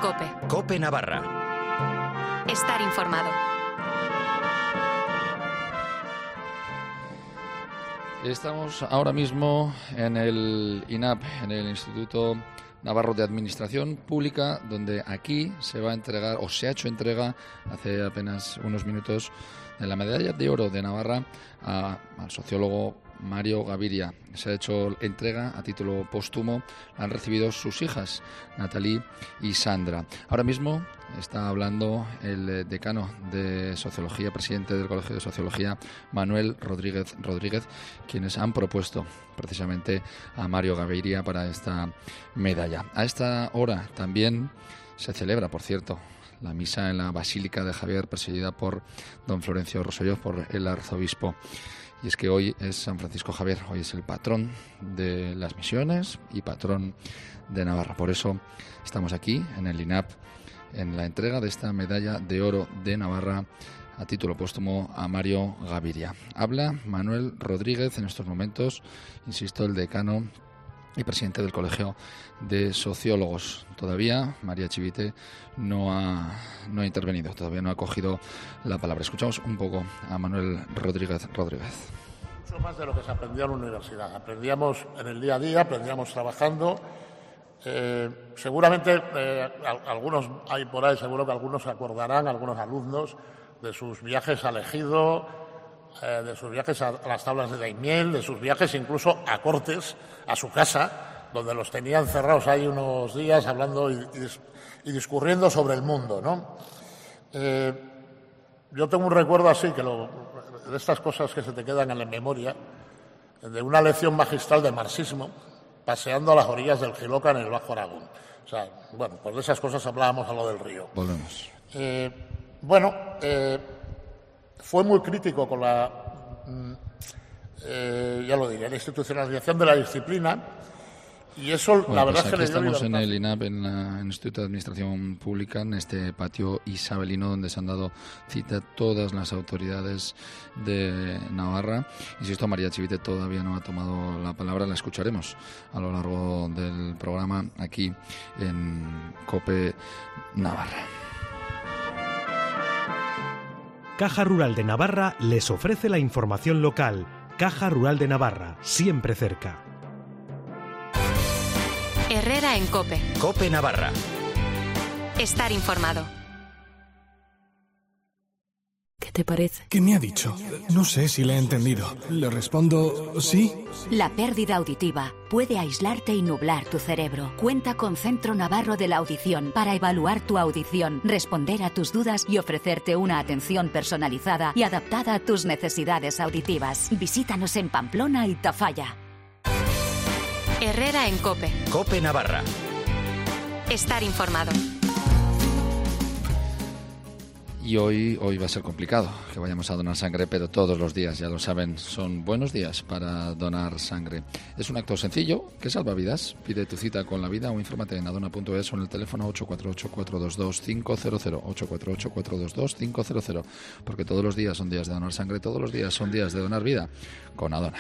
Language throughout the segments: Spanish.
COPE. COPE Navarra. Estar informado. Estamos ahora mismo en el INAP, en el Instituto Navarro de Administración Pública, donde aquí se va a entregar, o se ha hecho entrega hace apenas unos minutos, de la Medalla de Oro de Navarra al sociólogo Mario Gaviria. Se ha hecho entrega a título póstumo, la han recibido sus hijas, Natalie y Sandra. Ahora mismo está hablando el decano de Sociología, presidente del Colegio de Sociología, Manuel Rodríguez, quienes han propuesto precisamente a Mario Gaviria para esta medalla. A esta hora también se celebra, por cierto, la misa en la Basílica de Javier, presidida por don Florencio Rosselló, por el arzobispo. Y es que hoy es San Francisco Javier, hoy es el patrón de las misiones y patrón de Navarra. Por eso estamos aquí en el INAP, en la entrega de esta Medalla de Oro de Navarra a título póstumo a Mario Gaviria. Habla Manuel Rodríguez en estos momentos, insisto, el decano y presidente del Colegio de Sociólogos. Todavía María Chivite no ha intervenido, todavía no ha cogido la palabra. Escuchamos un poco a Manuel Rodríguez. Mucho más de lo que se aprendió en la universidad. Aprendíamos en el día a día, aprendíamos trabajando. Seguramente algunos hay por ahí, seguro que algunos se acordarán, algunos alumnos, de sus viajes a Ejido, de sus viajes a las tablas de Daimiel, de sus viajes incluso a Cortes, a su casa, donde los tenía encerrados ahí unos días hablando y discurriendo sobre el mundo, ¿no? Yo tengo un recuerdo así, de estas cosas que se te quedan en la memoria, de una lección magistral de marxismo, paseando a las orillas del Jiloca en el Bajo Aragón. O sea, bueno, pues de esas cosas hablábamos a lo del río. Volvemos. Fue muy crítico con la la institucionalización de la disciplina, y eso, la verdad, es que le dio libertad. Estamos en el INAP, en el Instituto de Administración Pública, en este patio isabelino donde se han dado cita todas las autoridades de Navarra. Insisto, María Chivite todavía no ha tomado la palabra, la escucharemos a lo largo del programa aquí en COPE Navarra. Caja Rural de Navarra les ofrece la información local. Caja Rural de Navarra, siempre cerca. Herrera en COPE. COPE Navarra. Estar informado. ¿Qué te parece? ¿Qué me ha dicho? No sé si le he entendido. Le respondo sí. La pérdida auditiva puede aislarte y nublar tu cerebro. Cuenta con Centro Navarro de la Audición para evaluar tu audición, responder a tus dudas y ofrecerte una atención personalizada y adaptada a tus necesidades auditivas. Visítanos en Pamplona y Tafalla. Herrera en COPE. COPE Navarra. Estar informado. Y hoy va a ser complicado que vayamos a donar sangre, pero todos los días, ya lo saben, son buenos días para donar sangre. Es un acto sencillo que salva vidas. Pide tu cita con la vida o infórmate en adona.es o en el teléfono 848-422-500, 848-422-500, porque todos los días son días de donar sangre, todos los días son días de donar vida con Adona.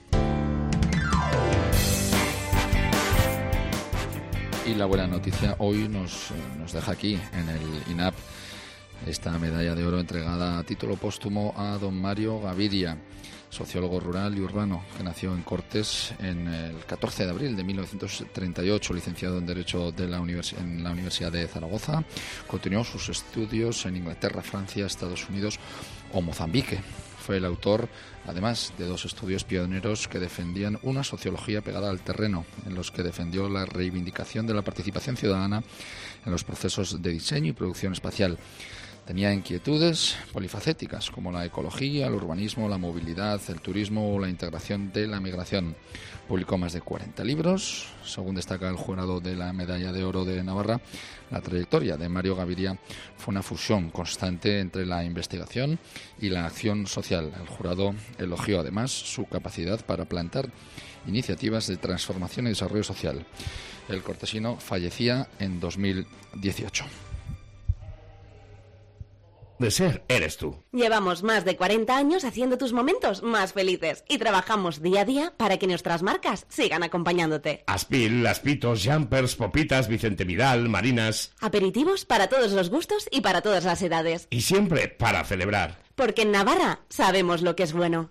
Y la buena noticia hoy nos deja aquí en el INAP esta medalla de oro entregada a título póstumo a don Mario Gaviria, sociólogo rural y urbano, que nació en Cortes en el 14 de abril de 1938, licenciado en Derecho en la Universidad de Zaragoza. Continuó sus estudios en Inglaterra, Francia, Estados Unidos o Mozambique. Fue el autor, además, de 2 estudios pioneros que defendían una sociología pegada al terreno, en los que defendió la reivindicación de la participación ciudadana en los procesos de diseño y producción espacial. Tenía inquietudes polifacéticas como la ecología, el urbanismo, la movilidad, el turismo o la integración de la migración. Publicó más de 40 libros. Según destaca el jurado de la Medalla de Oro de Navarra, la trayectoria de Mario Gaviria fue una fusión constante entre la investigación y la acción social. El jurado elogió además su capacidad para plantar iniciativas de transformación y desarrollo social. El cortesino fallecía en 2018. de ser eres tú. Llevamos más de 40 años haciendo tus momentos más felices y trabajamos día a día para que nuestras marcas sigan acompañándote. Aspil, Aspitos, Jumpers, Popitas, Vicente Vidal, Marinas. Aperitivos para todos los gustos y para todas las edades. Y siempre para celebrar. Porque en Navarra sabemos lo que es bueno.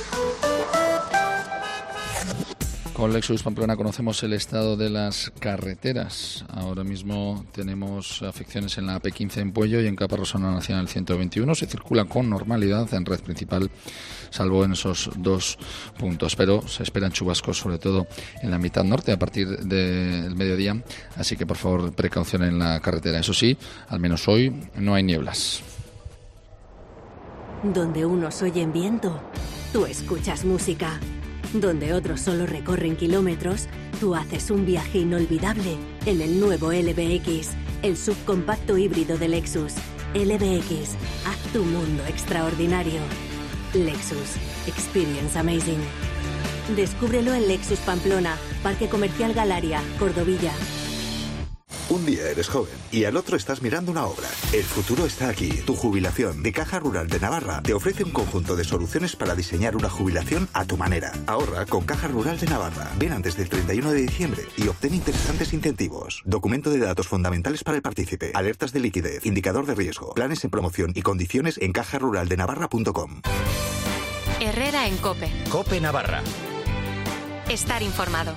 Con Lexus Pamplona conocemos el estado de las carreteras. Ahora mismo tenemos afecciones en la AP15 en Puello y en Caparrós-Zona Nacional 121. Se circula con normalidad en red principal, salvo en esos dos puntos. Pero se esperan chubascos, sobre todo en la mitad norte, a partir del mediodía. Así que, por favor, precaución en la carretera. Eso sí, al menos hoy no hay nieblas. Donde unos oyen viento, tú escuchas música. Donde otros solo recorren kilómetros, tú haces un viaje inolvidable en el nuevo LBX, el subcompacto híbrido de Lexus. LBX, haz tu mundo extraordinario. Lexus, experience amazing. Descúbrelo en Lexus Pamplona, Parque Comercial Galaria, Cordovilla. Un día eres joven y al otro estás mirando una obra. El futuro está aquí. Tu jubilación de Caja Rural de Navarra te ofrece un conjunto de soluciones para diseñar una jubilación a tu manera. Ahorra con Caja Rural de Navarra. Ven antes del 31 de diciembre y obtén interesantes incentivos. Documento de datos fundamentales para el partícipe. Alertas de liquidez. Indicador de riesgo. Planes en promoción y condiciones en cajaruraldenavarra.com. Herrera en COPE. COPE Navarra. Estar informado.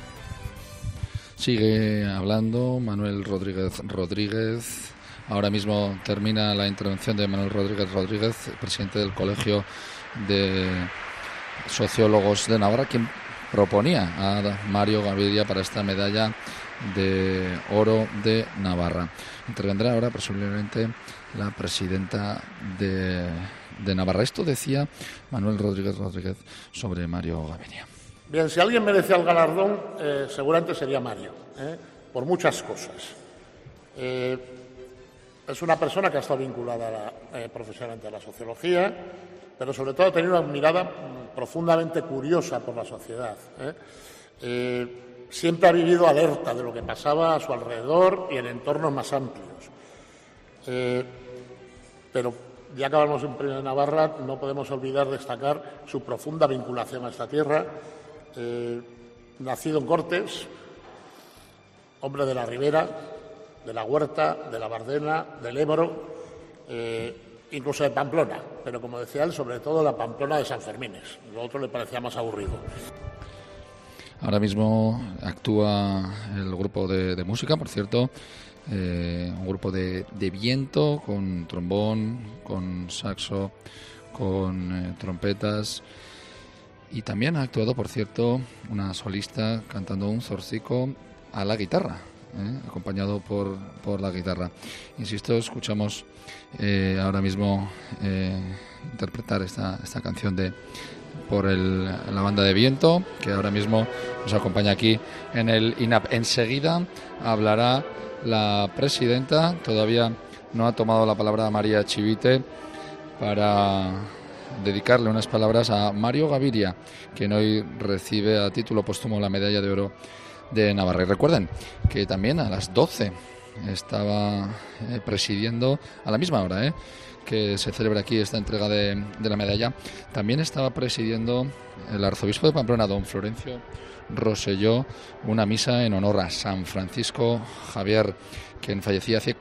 Sigue hablando Manuel Rodríguez. Ahora mismo termina la intervención de Manuel Rodríguez, presidente del Colegio de Sociólogos de Navarra, quien proponía a Mario Gaviria para esta medalla de oro de Navarra. Intervendrá ahora presumiblemente la presidenta de Navarra. Esto decía Manuel Rodríguez sobre Mario Gaviria. Bien, si alguien merecía el galardón, seguramente sería Mario, por muchas cosas. Es una persona que ha estado vinculada profesionalmente a la sociología, pero sobre todo ha tenido una mirada profundamente curiosa por la sociedad. Siempre ha vivido alerta de lo que pasaba a su alrededor y en entornos más amplios. Pero ya que hablamos en Premio de Navarra, no podemos olvidar destacar su profunda vinculación a esta tierra. Nacido en Cortes, hombre de la Ribera, de la Huerta, de la Bardena, del Ebro, incluso de Pamplona, pero como decía él, sobre todo la Pamplona de San Fermines. Lo otro le parecía más aburrido. Ahora mismo actúa el grupo de música, por cierto, un grupo de viento con trombón, con saxo, con trompetas. Y también ha actuado, por cierto, una solista cantando un zorcico a la guitarra, acompañado por la guitarra. Insisto, escuchamos ahora mismo interpretar esta canción por la banda de viento, que ahora mismo nos acompaña aquí en el INAP. Enseguida hablará la presidenta, todavía no ha tomado la palabra María Chivite, para dedicarle unas palabras a Mario Gaviria, quien hoy recibe a título póstumo la medalla de oro de Navarra. Y recuerden que también a las 12 estaba presidiendo, a la misma hora que se celebra aquí esta entrega de la medalla, también estaba presidiendo el arzobispo de Pamplona, don Florencio Rosselló, una misa en honor a San Francisco Javier, quien fallecía hace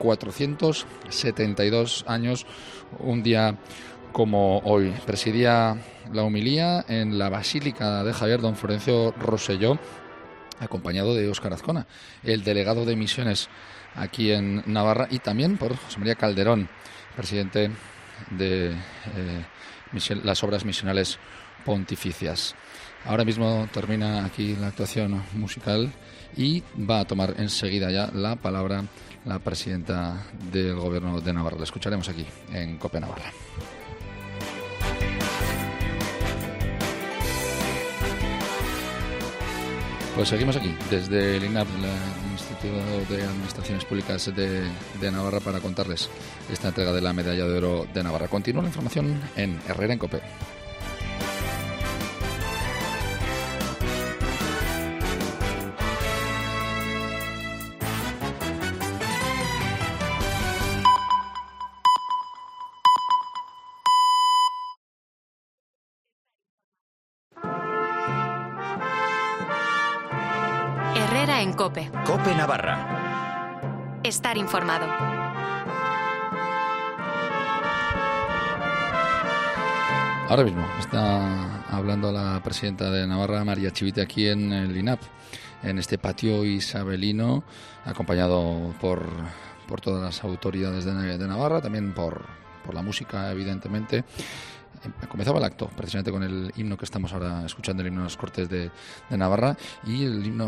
472 años, un día como hoy. Presidía la homilía en la Basílica de Javier don Florencio Rosselló, acompañado de Óscar Azcona, el delegado de misiones aquí en Navarra, y también por José María Calderón, presidente de las obras misionales pontificias. Ahora mismo termina aquí la actuación musical y va a tomar enseguida ya la palabra la presidenta del Gobierno de Navarra. La escucharemos aquí en COPE Navarra. Pues seguimos aquí, desde el INAP, el Instituto de Administraciones Públicas de Navarra, para contarles esta entrega de la Medalla de Oro de Navarra. Continúa la información en Herrera en COPE. Herrera en COPE. COPE Navarra. Estar informado. Ahora mismo está hablando la presidenta de Navarra, María Chivite, aquí en el INAP, en este patio isabelino, acompañado por todas las autoridades de Navarra, también por la música, evidentemente. Comenzaba el acto precisamente con el himno que estamos ahora escuchando, el himno de las Cortes de Navarra, y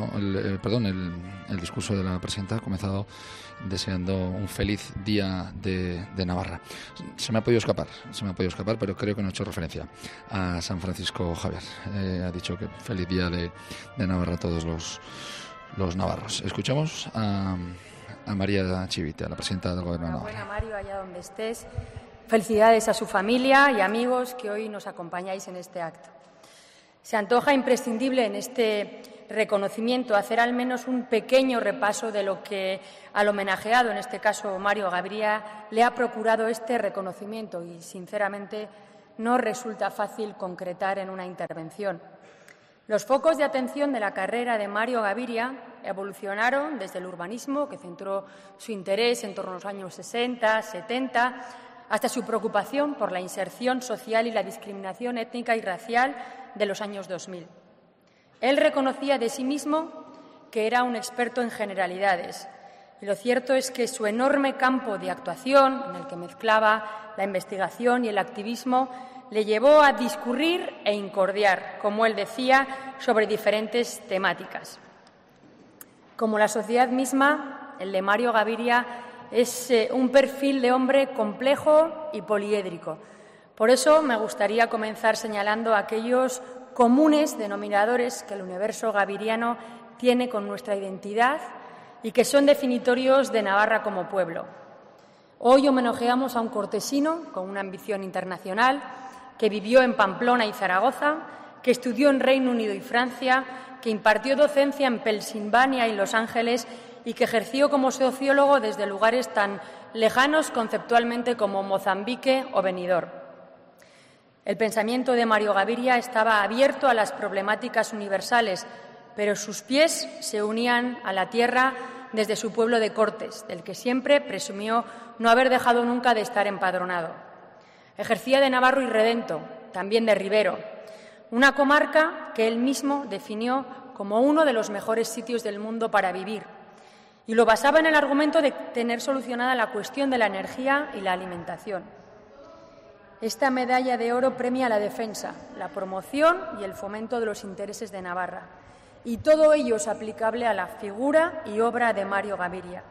el discurso de la presidenta ha comenzado deseando un feliz día de Navarra. Se me ha podido escapar, pero creo que no he hecho referencia a San Francisco Javier. Ha dicho que feliz día de Navarra a todos los navarros. Escuchamos a María Chivite, a la presidenta del Gobierno de Navarra. Enhorabuena, Mario, allá donde estés. Felicidades a su familia y amigos que hoy nos acompañáis en este acto. Se antoja imprescindible en este reconocimiento hacer al menos un pequeño repaso de lo que al homenajeado, en este caso Mario Gaviria, le ha procurado este reconocimiento y, sinceramente, no resulta fácil concretar en una intervención. Los focos de atención de la carrera de Mario Gaviria evolucionaron desde el urbanismo, que centró su interés en torno a los años 60, 70, hasta su preocupación por la inserción social y la discriminación étnica y racial de los años 2000. Él reconocía de sí mismo que era un experto en generalidades, y lo cierto es que su enorme campo de actuación, en el que mezclaba la investigación y el activismo, le llevó a discurrir e incordiar, como él decía, sobre diferentes temáticas. Como la sociedad misma, el de Mario Gaviria es un perfil de hombre complejo y poliédrico. Por eso me gustaría comenzar señalando aquellos comunes denominadores que el universo gaviriano tiene con nuestra identidad y que son definitorios de Navarra como pueblo. Hoy homenajeamos a un cortesino con una ambición internacional que vivió en Pamplona y Zaragoza, que estudió en Reino Unido y Francia, que impartió docencia en Pensilvania y Los Ángeles y que ejerció como sociólogo desde lugares tan lejanos conceptualmente como Mozambique o Benidorm. El pensamiento de Mario Gaviria estaba abierto a las problemáticas universales, pero sus pies se unían a la tierra desde su pueblo de Cortes, del que siempre presumió no haber dejado nunca de estar empadronado. Ejercía de navarro y redento, también de ribero, una comarca que él mismo definió como uno de los mejores sitios del mundo para vivir, y lo basaba en el argumento de tener solucionada la cuestión de la energía y la alimentación. Esta medalla de oro premia la defensa, la promoción y el fomento de los intereses de Navarra, y todo ello es aplicable a la figura y obra de Mario Gaviria.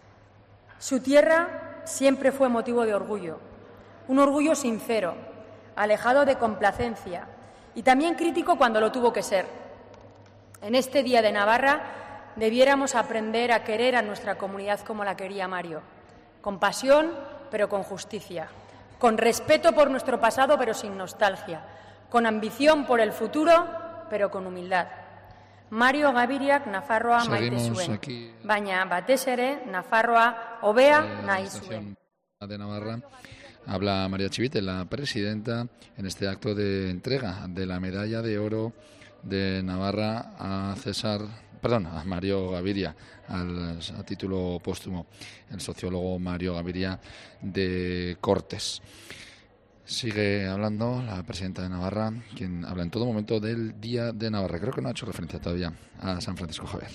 Su tierra siempre fue motivo de orgullo, un orgullo sincero, alejado de complacencia y también crítico cuando lo tuvo que ser. En este Día de Navarra debiéramos aprender a querer a nuestra comunidad como la quería Mario, con pasión pero con justicia, con respeto por nuestro pasado pero sin nostalgia, con ambición por el futuro pero con humildad. Mario Gaviriak Nafarroa maite zuen, baina batez ere Nafarroa hobea nahi zuen. De Navarra habla María Chivite, la presidenta, en este acto de entrega de la medalla de oro de Navarra a Mario Gaviria, a título póstumo, el sociólogo Mario Gaviria de Cortes. Sigue hablando la presidenta de Navarra, quien habla en todo momento del Día de Navarra. Creo que no ha hecho referencia todavía a San Francisco Javier.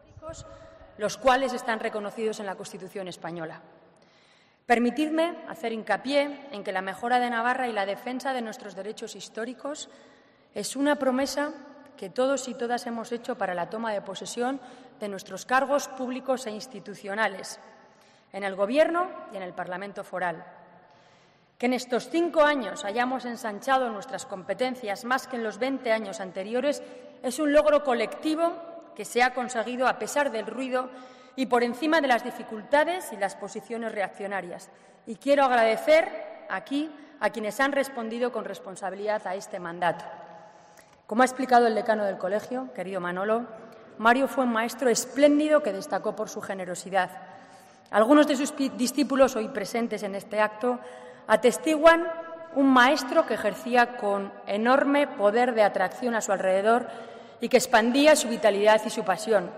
Los cuales están reconocidos en la Constitución española. Permitidme hacer hincapié en que la mejora de Navarra y la defensa de nuestros derechos históricos es una promesa que todos y todas hemos hecho para la toma de posesión de nuestros cargos públicos e institucionales, en el Gobierno y en el Parlamento foral. Que en estos 5 años hayamos ensanchado nuestras competencias más que en los 20 años anteriores es un logro colectivo que se ha conseguido a pesar del ruido y por encima de las dificultades y las posiciones reaccionarias. Y quiero agradecer aquí a quienes han respondido con responsabilidad a este mandato. Como ha explicado el decano del colegio, querido Manolo, Mario fue un maestro espléndido que destacó por su generosidad. Algunos de sus discípulos hoy presentes en este acto atestiguan un maestro que ejercía con enorme poder de atracción a su alrededor y que expandía su vitalidad y su pasión.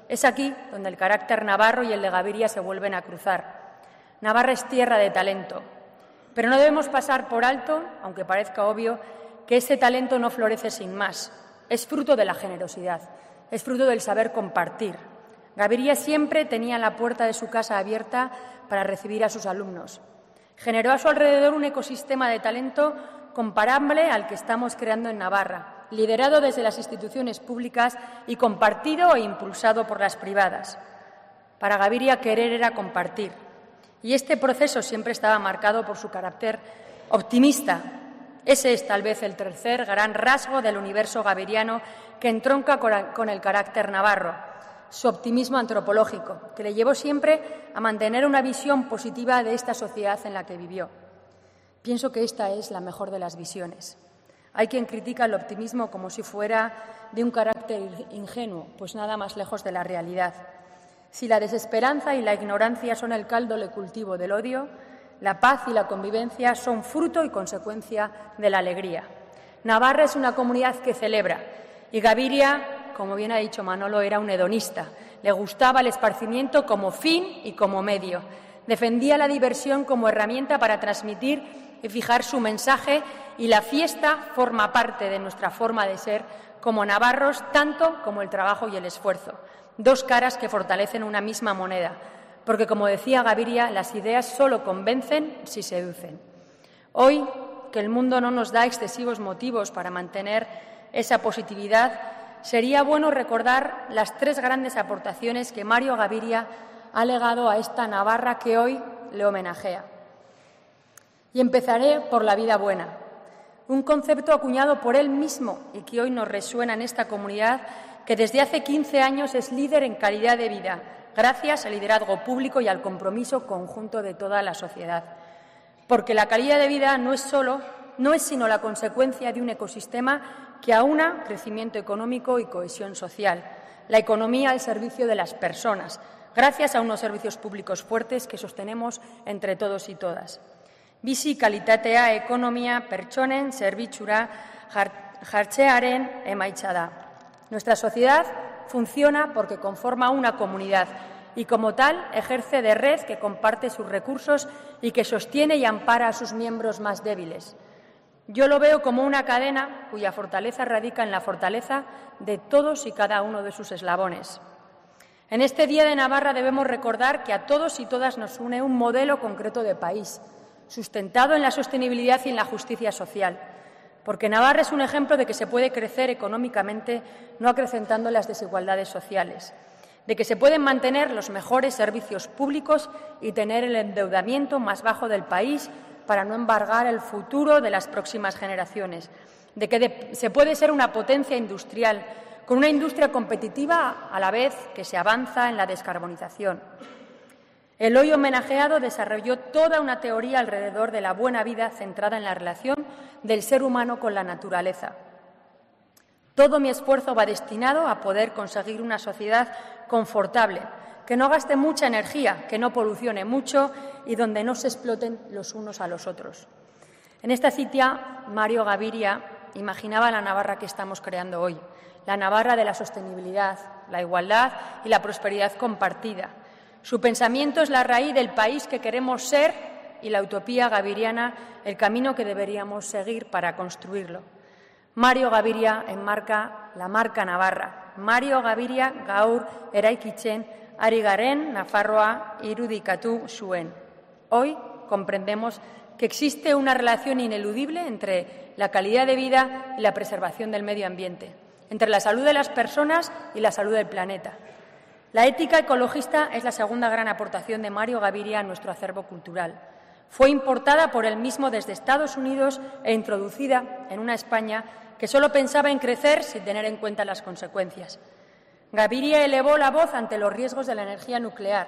Es aquí donde el carácter navarro y el de Gaviria se vuelven a cruzar. Navarra es tierra de talento, pero no debemos pasar por alto, aunque parezca obvio, que ese talento no florece sin más. Es fruto de la generosidad, es fruto del saber compartir. Gaviria siempre tenía la puerta de su casa abierta para recibir a sus alumnos. Generó a su alrededor un ecosistema de talento comparable al que estamos creando en Navarra, liderado desde las instituciones públicas y compartido e impulsado por las privadas. Para Gaviria, querer era compartir. Y este proceso siempre estaba marcado por su carácter optimista. Ese es tal vez el tercer gran rasgo del universo gaviriano que entronca con el carácter navarro, su optimismo antropológico, que le llevó siempre a mantener una visión positiva de esta sociedad en la que vivió. Pienso que esta es la mejor de las visiones. Hay quien critica el optimismo como si fuera de un carácter ingenuo, pues nada más lejos de la realidad. Si la desesperanza y la ignorancia son el caldo de cultivo del odio, la paz y la convivencia son fruto y consecuencia de la alegría. Navarra es una comunidad que celebra y Gaviria, como bien ha dicho Manolo, era un hedonista. Le gustaba el esparcimiento como fin y como medio. Defendía la diversión como herramienta para transmitir y fijar su mensaje, y la fiesta forma parte de nuestra forma de ser como navarros, tanto como el trabajo y el esfuerzo. Dos caras que fortalecen una misma moneda, porque, como decía Gaviria, las ideas solo convencen si seducen. Hoy, que el mundo no nos da excesivos motivos para mantener esa positividad, sería bueno recordar las tres grandes aportaciones que Mario Gaviria ha legado a esta Navarra que hoy le homenajea. Y empezaré por la vida buena, un concepto acuñado por él mismo y que hoy nos resuena en esta comunidad que desde hace 15 años es líder en calidad de vida, gracias al liderazgo público y al compromiso conjunto de toda la sociedad. Porque la calidad de vida no es sino la consecuencia de un ecosistema que aúna crecimiento económico y cohesión social, la economía al servicio de las personas, gracias a unos servicios públicos fuertes que sostenemos entre todos y todas. Bizi kalitatea ekonomia pertsonen zerbitzura jartzearen emaitza da. Nuestra sociedad funciona porque conforma una comunidad y, como tal, ejerce de red que comparte sus recursos y que sostiene y ampara a sus miembros más débiles. Yo lo veo como una cadena cuya fortaleza radica en la fortaleza de todos y cada uno de sus eslabones. En este Día de Navarra debemos recordar que a todos y todas nos une un modelo concreto de país, sustentado en la sostenibilidad y en la justicia social, porque Navarra es un ejemplo de que se puede crecer económicamente no acrecentando las desigualdades sociales, de que se pueden mantener los mejores servicios públicos y tener el endeudamiento más bajo del país para no embargar el futuro de las próximas generaciones, de que se puede ser una potencia industrial, con una industria competitiva a la vez que se avanza en la descarbonización. El hoy homenajeado desarrolló toda una teoría alrededor de la buena vida centrada en la relación del ser humano con la naturaleza. Todo mi esfuerzo va destinado a poder conseguir una sociedad confortable, que no gaste mucha energía, que no polucione mucho y donde no se exploten los unos a los otros. En esta cita, Mario Gaviria imaginaba la Navarra que estamos creando hoy, la Navarra de la sostenibilidad, la igualdad y la prosperidad compartida. Su pensamiento es la raíz del país que queremos ser y la utopía gaviriana, el camino que deberíamos seguir para construirlo. Mario Gaviria enmarca la marca Navarra. Mario Gaviria gaur eraikitzen ari garen Nafarroa irudikatu zuen. Hoy comprendemos que existe una relación ineludible entre la calidad de vida y la preservación del medio ambiente, entre la salud de las personas y la salud del planeta. La ética ecologista es la segunda gran aportación de Mario Gaviria a nuestro acervo cultural. Fue importada por él mismo desde Estados Unidos e introducida en una España que solo pensaba en crecer sin tener en cuenta las consecuencias. Gaviria elevó la voz ante los riesgos de la energía nuclear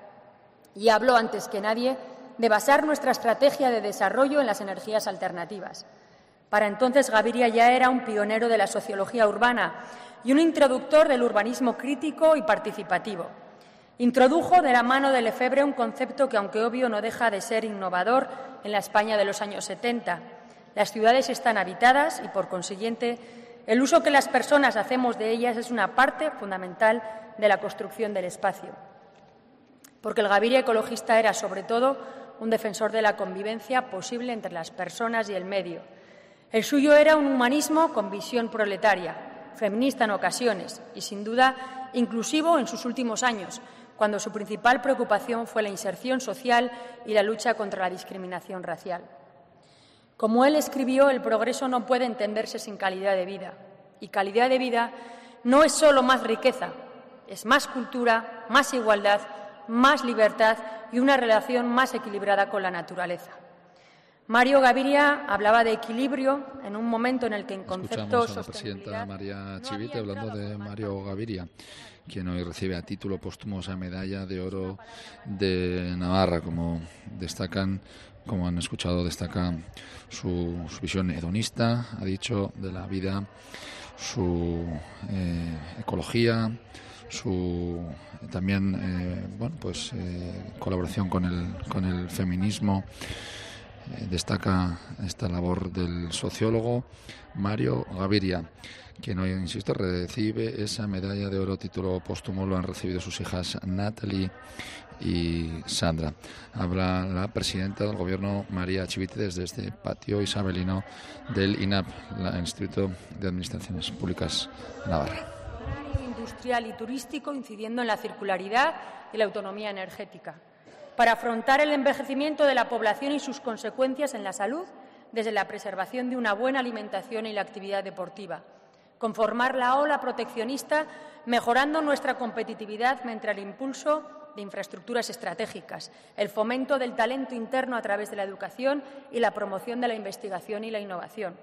y habló antes que nadie de basar nuestra estrategia de desarrollo en las energías alternativas. Para entonces Gaviria ya era un pionero de la sociología urbana y un introductor del urbanismo crítico y participativo. Introdujo de la mano de Lefebvre un concepto que, aunque obvio, no deja de ser innovador en la España de los años 70. Las ciudades están habitadas y, por consiguiente, El uso que las personas hacemos de ellas es una parte fundamental de la construcción del espacio. Porque el Gaviria ecologista era, sobre todo, un defensor de la convivencia posible entre las personas y el medio. El suyo era un humanismo con visión proletaria, feminista en ocasiones y, sin duda, inclusivo en sus últimos años, cuando su principal preocupación fue la inserción social y la lucha contra la discriminación racial. Como él escribió, el progreso no puede entenderse sin calidad de vida. Y calidad de vida no es solo más riqueza, es más cultura, más igualdad, más libertad y una relación más equilibrada con la naturaleza. Mario Gaviria hablaba de equilibrio en un momento en el que en conceptos Escuchamos a la presidenta María Chivite hablando de Mario Gaviria, quien hoy recibe a título póstumo esa medalla de oro de Navarra. Como destacan, como han escuchado, destaca su visión hedonista, ha dicho, de la vida, su ecología, su también colaboración con el feminismo. Destaca esta labor del sociólogo Mario Gaviria, quien hoy, insisto, recibe esa medalla de oro título póstumo. Lo han recibido sus hijas Natalie y Sandra. Habla la presidenta del Gobierno, María Chivite, desde este patio isabelino del INAP, el Instituto de Administraciones Públicas Navarra. Industrial y turístico, incidiendo en la circularidad y la autonomía energética, para afrontar el envejecimiento de la población y sus consecuencias en la salud, desde la preservación de una buena alimentación y la actividad deportiva, conformar la ola proteccionista, mejorando nuestra competitividad mediante el impulso de infraestructuras estratégicas, el fomento del talento interno a través de la educación y la promoción de la investigación y la innovación.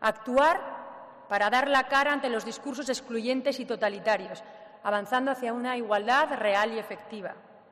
Actuar para dar la cara ante los discursos excluyentes y totalitarios, avanzando hacia una igualdad real y efectiva.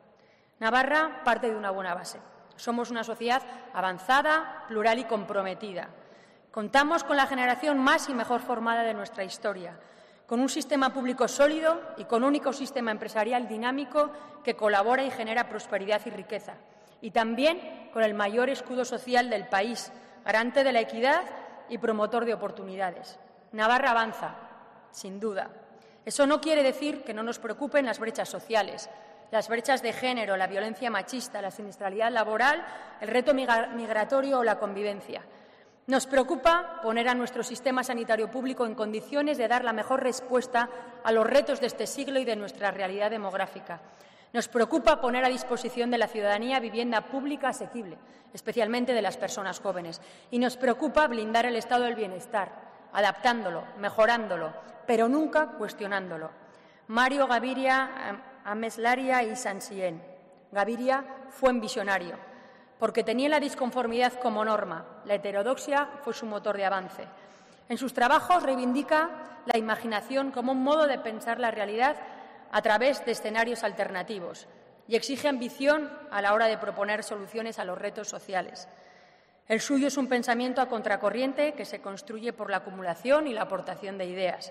Navarra parte de una buena base. Somos una sociedad avanzada, plural y comprometida. Contamos con la generación más y mejor formada de nuestra historia, con un sistema público sólido y con un ecosistema empresarial dinámico que colabora y genera prosperidad y riqueza. Y también con el mayor escudo social del país, garante de la equidad y promotor de oportunidades. Navarra avanza, sin duda. Eso no quiere decir que no nos preocupen las brechas sociales, las brechas de género, la violencia machista, la siniestralidad laboral, el reto migratorio o la convivencia. Nos preocupa poner a nuestro sistema sanitario público en condiciones de dar la mejor respuesta a los retos de este siglo y de nuestra realidad demográfica. Nos preocupa poner a disposición de la ciudadanía vivienda pública asequible, especialmente de las personas jóvenes. Y nos preocupa blindar el estado del bienestar, adaptándolo, mejorándolo, pero nunca cuestionándolo. Mario Gaviria, Ameslaria y Sansien. Gaviria fue un visionario, porque tenía la disconformidad como norma. La heterodoxia fue su motor de avance. En sus trabajos reivindica la imaginación como un modo de pensar la realidad a través de escenarios alternativos y exige ambición a la hora de proponer soluciones a los retos sociales. El suyo es un pensamiento a contracorriente que se construye por la acumulación y la aportación de ideas.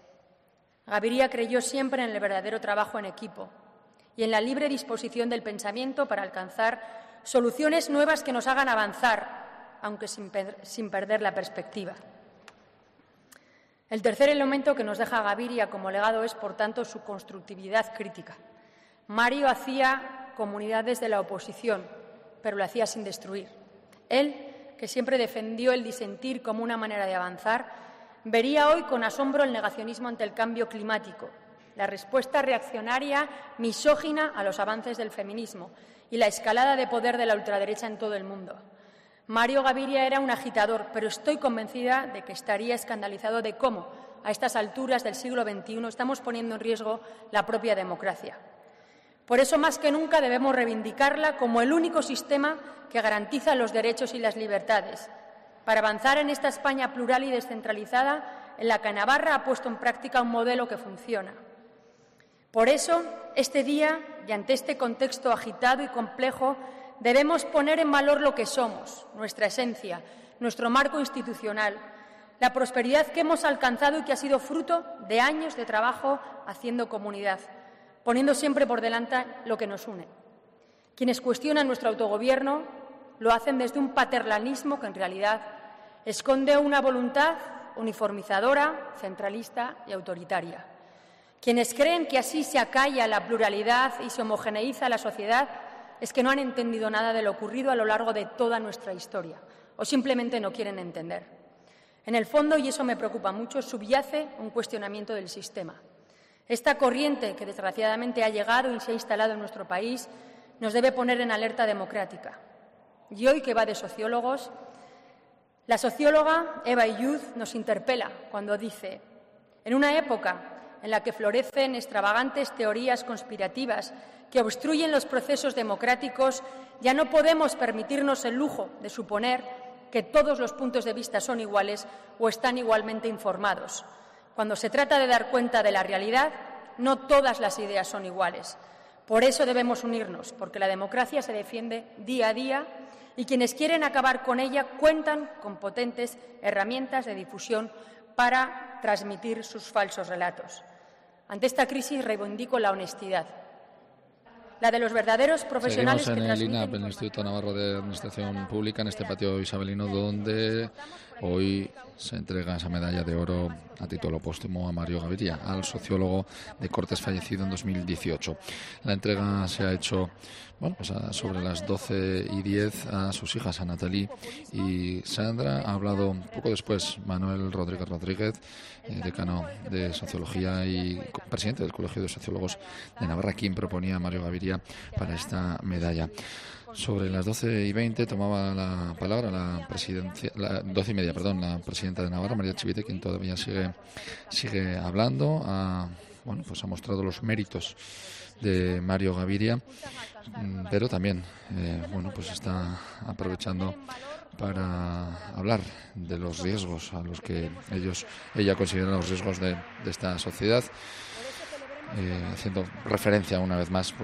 Gaviria creyó siempre en el verdadero trabajo en equipo y en la libre disposición del pensamiento para alcanzar soluciones nuevas que nos hagan avanzar, aunque sin perder la perspectiva. El tercer elemento que nos deja Gaviria como legado es, por tanto, su constructividad crítica. Mario hacía comunidad desde la oposición, pero lo hacía sin destruir. Él, que siempre defendió el disentir como una manera de avanzar, vería hoy con asombro el negacionismo ante el cambio climático, la respuesta reaccionaria, misógina a los avances del feminismo y la escalada de poder de la ultraderecha en todo el mundo. Mario Gaviria era un agitador, pero estoy convencida de que estaría escandalizado de cómo, a estas alturas del siglo XXI, estamos poniendo en riesgo la propia democracia. Por eso, más que nunca, debemos reivindicarla como el único sistema que garantiza los derechos y las libertades, para avanzar en esta España plural y descentralizada en la que Navarra ha puesto en práctica un modelo que funciona. Por eso, este día, y ante este contexto agitado y complejo, debemos poner en valor lo que somos, nuestra esencia, nuestro marco institucional, la prosperidad que hemos alcanzado y que ha sido fruto de años de trabajo haciendo comunidad, poniendo siempre por delante lo que nos une. Quienes cuestionan nuestro autogobierno lo hacen desde un paternalismo que en realidad esconde una voluntad uniformizadora, centralista y autoritaria. Quienes creen que así se acalla la pluralidad y se homogeneiza la sociedad es que no han entendido nada de lo ocurrido a lo largo de toda nuestra historia o simplemente no quieren entender. En el fondo, y eso me preocupa mucho, subyace un cuestionamiento del sistema. Esta corriente que desgraciadamente ha llegado y se ha instalado en nuestro país nos debe poner en alerta democrática. Y hoy, que va de sociólogos, la socióloga Eva Illuz nos interpela cuando dice: en una época en la que florecen extravagantes teorías conspirativas que obstruyen los procesos democráticos, ya no podemos permitirnos el lujo de suponer que todos los puntos de vista son iguales o están igualmente informados. Cuando se trata de dar cuenta de la realidad, no todas las ideas son iguales. Por eso debemos unirnos, porque la democracia se defiende día a día y quienes quieren acabar con ella cuentan con potentes herramientas de difusión para transmitir sus falsos relatos. Ante esta crisis reivindico la honestidad, la de los verdaderos profesionales. Seguimos en que el INAP, en el Instituto Navarro de Administración Pública, en este patio isabelino, donde hoy se entrega esa medalla de oro a título póstumo a Mario Gaviria, al sociólogo de Cortes fallecido en 2018. La entrega se ha hecho sobre las 12:10 a sus hijas, a Natalie y Sandra. Ha hablado un poco después Manuel Rodríguez, decano de Sociología y presidente del Colegio de Sociólogos de Navarra, quien proponía a Mario Gaviria para esta medalla. Sobre las 12:20 tomaba la palabra la presidenta de Navarra, María Chivite, quien todavía sigue hablando. Ha mostrado los méritos de Mario Gaviria, pero también está aprovechando para hablar de los riesgos a los que ella considera los riesgos de esta sociedad, haciendo referencia una vez más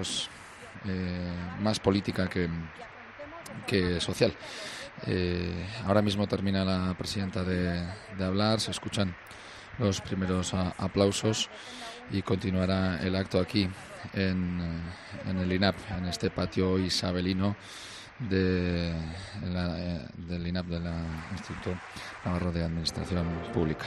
más política que social. Ahora mismo termina la presidenta de hablar, se escuchan los primeros aplausos y continuará el acto aquí en el INAP, en este patio isabelino del INAP, del Instituto Navarro de Administración Pública.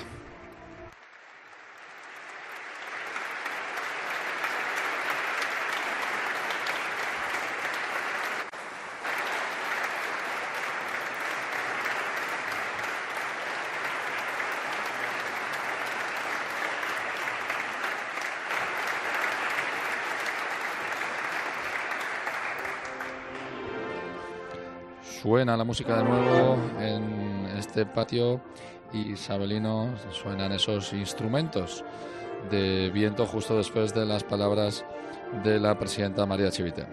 Suena la música de nuevo en este patio isabelino, suenan esos instrumentos de viento justo después de las palabras de la presidenta María Chivite.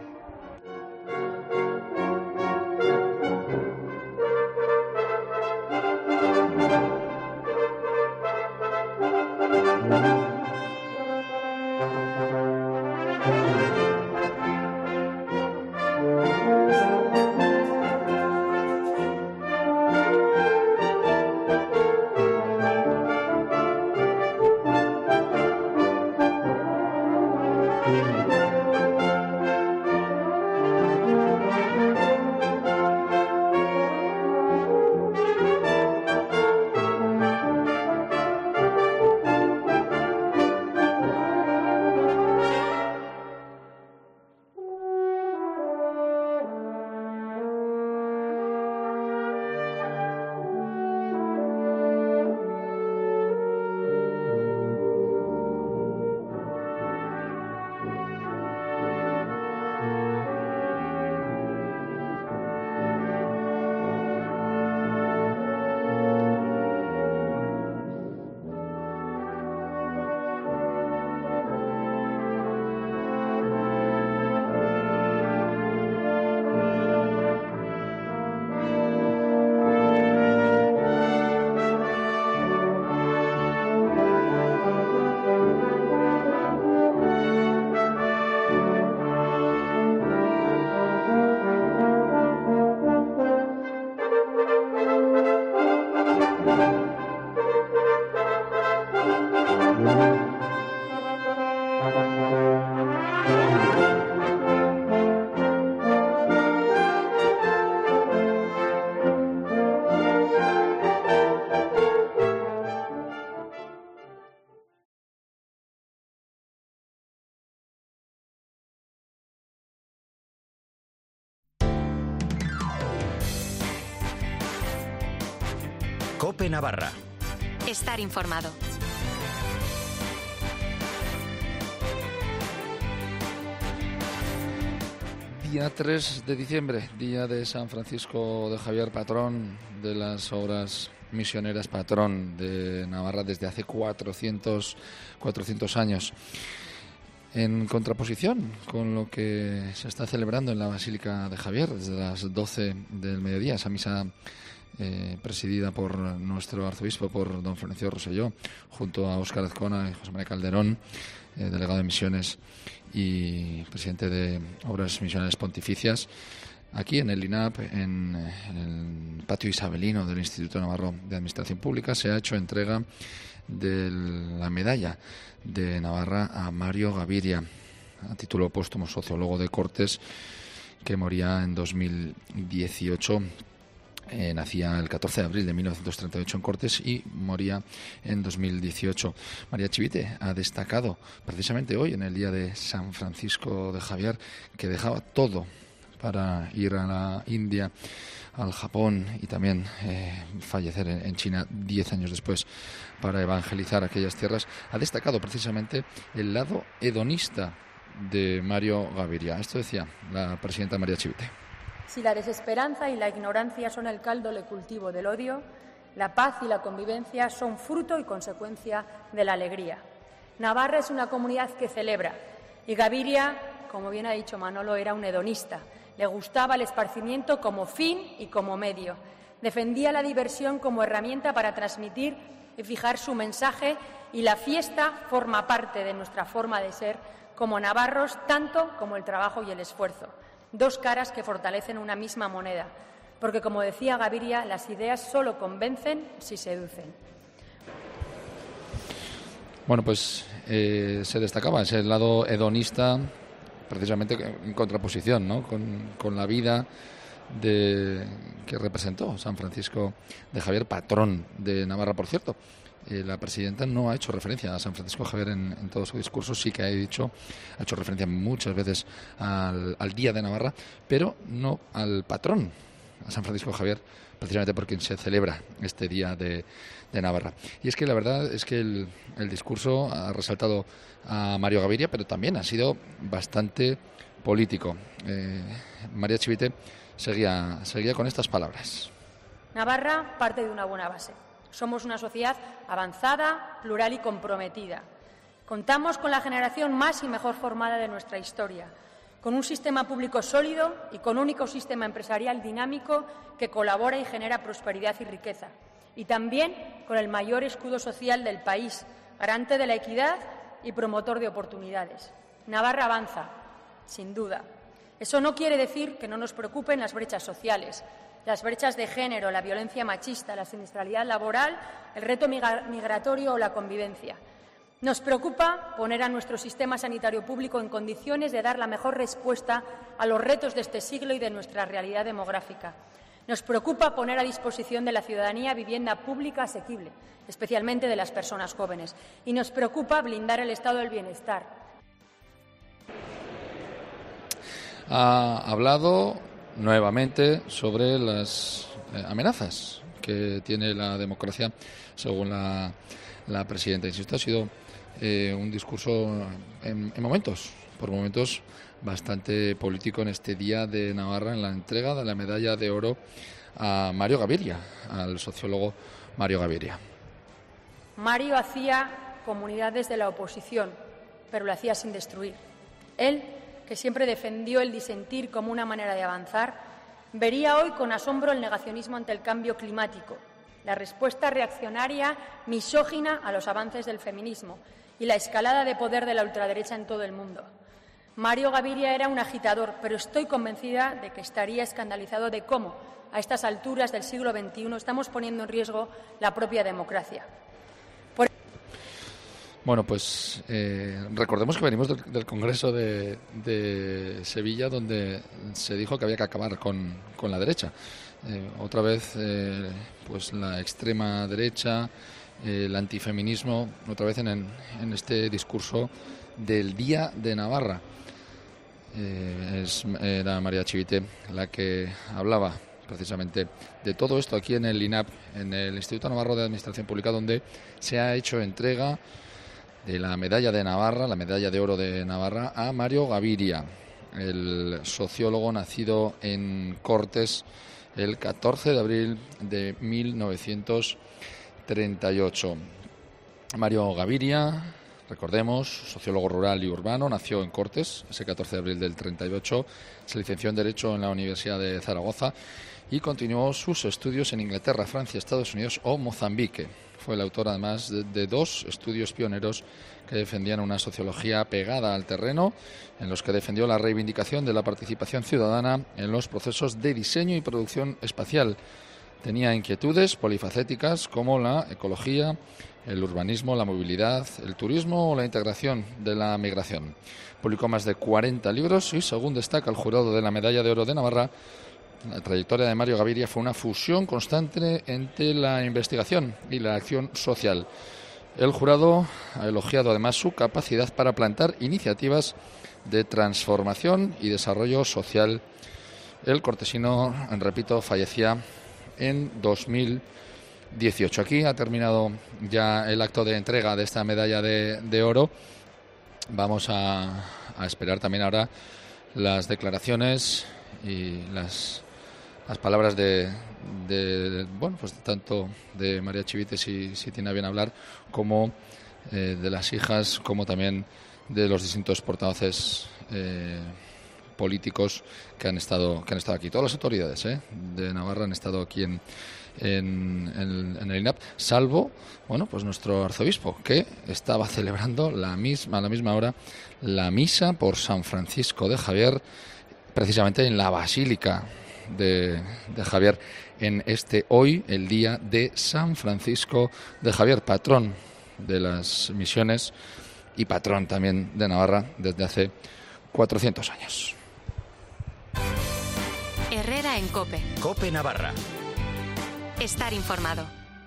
COPE Navarra. Estar informado. Día 3 de diciembre, día de San Francisco de Javier, patrón de las obras misioneras, patrón de Navarra desde hace 400 años. En contraposición con lo que se está celebrando en la Basílica de Javier desde las 12 del mediodía, esa misa presidida por nuestro arzobispo, por don Florencio Rosselló, junto a Óscar Azcona y José María Calderón, delegado de misiones y presidente de Obras Misionales Pontificias, aquí en el INAP, en el patio isabelino del Instituto Navarro de Administración Pública, se ha hecho entrega de la medalla de Navarra a Mario Gaviria, a título póstumo, sociólogo de Cortes, que moría en 2018. Nacía el 14 de abril de 1938 en Cortes y moría en 2018. María Chivite ha destacado precisamente hoy, en el día de San Francisco de Javier, que dejaba todo para ir a la India, al Japón y también fallecer en China 10 años después para evangelizar aquellas tierras. Ha destacado precisamente el lado hedonista de Mario Gaviria. Esto decía la presidenta María Chivite. Si la desesperanza y la ignorancia son el caldo de cultivo del odio, la paz y la convivencia son fruto y consecuencia de la alegría. Navarra es una comunidad que celebra y Gaviria, como bien ha dicho Manolo, era un hedonista. Le gustaba el esparcimiento como fin y como medio. Defendía la diversión como herramienta para transmitir y fijar su mensaje, y la fiesta forma parte de nuestra forma de ser como navarros, tanto como el trabajo y el esfuerzo. Dos caras que fortalecen una misma moneda, porque, como decía Gaviria, las ideas solo convencen si seducen. Bueno, pues se destacaba ese lado hedonista, precisamente en contraposición, ¿no?, con la vida que representó San Francisco de Javier, patrón de Navarra, por cierto. La presidenta no ha hecho referencia a San Francisco de Javier en todo su discurso. Sí que ha hecho referencia muchas veces al Día de Navarra, pero no al patrón, a San Francisco de Javier, precisamente por quien se celebra este Día de Navarra. Y es que la verdad es que el discurso ha resaltado a Mario Gaviria, pero también ha sido bastante político. María Chivite seguía con estas palabras. Navarra parte de una buena base. Somos una sociedad avanzada, plural y comprometida. Contamos con la generación más y mejor formada de nuestra historia, con un sistema público sólido y con un ecosistema empresarial dinámico que colabora y genera prosperidad y riqueza. Y también con el mayor escudo social del país, garante de la equidad y promotor de oportunidades. Navarra avanza, sin duda. Eso no quiere decir que no nos preocupen las brechas sociales, las brechas de género, la violencia machista, la siniestralidad laboral, el reto migratorio o la convivencia. Nos preocupa poner a nuestro sistema sanitario público en condiciones de dar la mejor respuesta a los retos de este siglo y de nuestra realidad demográfica. Nos preocupa poner a disposición de la ciudadanía vivienda pública asequible, especialmente de las personas jóvenes. Y nos preocupa blindar el estado del bienestar. Ha hablado nuevamente sobre las amenazas que tiene la democracia, según la presidenta. Insisto, ha sido un discurso por momentos bastante político en este Día de Navarra, en la entrega de la medalla de oro a Mario Gaviria, al sociólogo Mario Gaviria. Mario hacía comunidad desde la oposición, pero lo hacía sin destruir. Él, que siempre defendió el disentir como una manera de avanzar, vería hoy con asombro el negacionismo ante el cambio climático, la respuesta reaccionaria, misógina a los avances del feminismo y la escalada de poder de la ultraderecha en todo el mundo. Mario Gaviria era un agitador, pero estoy convencida de que estaría escandalizado de cómo, a estas alturas del siglo XXI, estamos poniendo en riesgo la propia democracia. Bueno, pues recordemos que venimos del Congreso de Sevilla, donde se dijo que había que acabar con la derecha. Otra vez, pues la extrema derecha, el antifeminismo, otra vez en este discurso del Día de Navarra. Era María Chivite la que hablaba precisamente de todo esto aquí en el INAP, en el Instituto Navarro de Administración Pública, donde se ha hecho entrega de la medalla de Navarra, la medalla de oro de Navarra, a Mario Gaviria, el sociólogo nacido en Cortes el 14 de abril de 1938. Mario Gaviria, recordemos, sociólogo rural y urbano, nació en Cortes ese 14 de abril del 38, se licenció en Derecho en la Universidad de Zaragoza y continuó sus estudios en Inglaterra, Francia, Estados Unidos o Mozambique. Fue el autor, además, de 2 estudios pioneros que defendían una sociología pegada al terreno, en los que defendió la reivindicación de la participación ciudadana en los procesos de diseño y producción espacial. Tenía inquietudes polifacéticas como la ecología, el urbanismo, la movilidad, el turismo o la integración de la migración. Publicó más de 40 libros y, según destaca el jurado de la Medalla de Oro de Navarra, la trayectoria de Mario Gaviria fue una fusión constante entre la investigación y la acción social. El jurado ha elogiado además su capacidad para plantar iniciativas de transformación y desarrollo social. El cortesino, repito, fallecía en 2018. Aquí ha terminado ya el acto de entrega de esta medalla de oro. Vamos a esperar también ahora las declaraciones y las palabras de tanto de María Chivite, si tiene a bien hablar, como de las hijas, como también de los distintos portavoces políticos que han estado aquí. Todas las autoridades de Navarra han estado aquí en el INAP, salvo nuestro arzobispo, que estaba celebrando a la misma hora la misa por San Francisco de Javier, precisamente en la Basílica de Javier, en hoy, el día de San Francisco de Javier, patrón de las misiones y patrón también de Navarra desde hace 400 años. Herrera en COPE. COPE Navarra. Estar informado.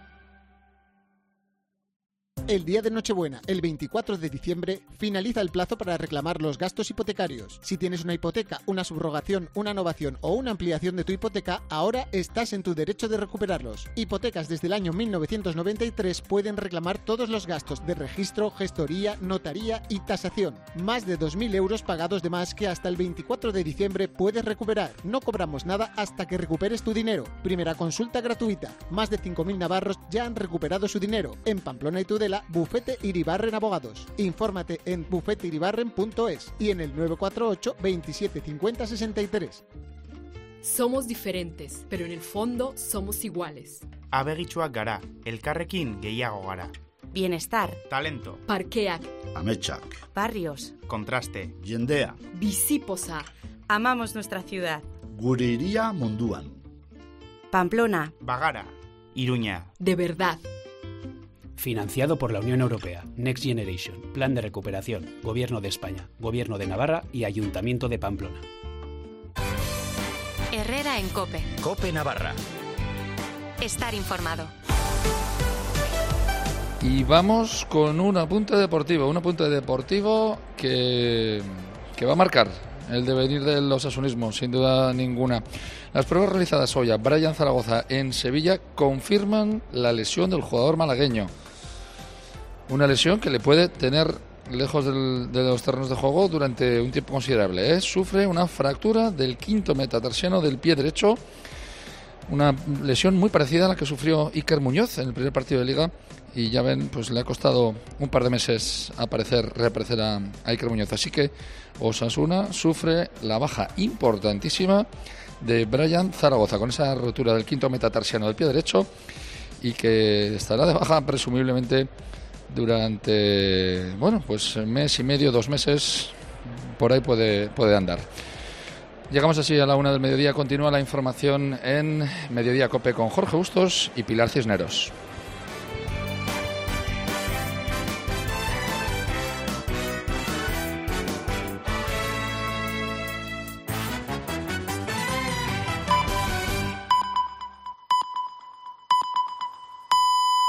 El día de Nochebuena, el 24 de diciembre, finaliza el plazo para reclamar los gastos hipotecarios. Si tienes una hipoteca, una subrogación, una novación o una ampliación de tu hipoteca, ahora estás en tu derecho de recuperarlos. Hipotecas desde el año 1993 pueden reclamar todos los gastos de registro, gestoría, notaría y tasación. Más de 2.000 euros pagados de más que hasta el 24 de diciembre puedes recuperar. No cobramos nada hasta que recuperes tu dinero. Primera consulta gratuita. Más de 5.000 navarros ya han recuperado su dinero. En Pamplona y Tudela, Bufete Iribarren Abogados. Infórmate en bufeteiribarren.es y en el 948 27 50 63. Somos diferentes, pero en el fondo somos iguales. Abegitxuak gara, elkarrekin gehiago gara. Bienestar. Talento. Parkeak. Ametsak. Barrios. Contraste. Jendea. Bizipoza. Amamos nuestra ciudad. Gure iria munduan. Pamplona. Bagara. Iruña. De verdad. Financiado por la Unión Europea, Next Generation, Plan de Recuperación, Gobierno de España, Gobierno de Navarra y Ayuntamiento de Pamplona. Herrera en COPE. COPE Navarra. Estar informado. Y vamos con un apunte deportivo que va a marcar el devenir del osasunismo, sin duda ninguna. Las pruebas realizadas hoy a Brian Zaragoza en Sevilla confirman la lesión del jugador malagueño. Una lesión que le puede tener lejos de los terrenos de juego durante un tiempo considerable. Sufre una fractura del quinto metatarsiano del pie derecho, una lesión muy parecida a la que sufrió Iker Muñoz en el primer partido de Liga, y ya ven, pues le ha costado un par de meses reaparecer a Iker Muñoz. Así que Osasuna sufre la baja importantísima de Brian Zaragoza con esa rotura del quinto metatarsiano del pie derecho, y que estará de baja presumiblemente durante mes y medio, 2 meses, por ahí puede andar. Llegamos así a la 1 del mediodía. Continúa la información en Mediodía COPE con Jorge Bustos y Pilar Cisneros.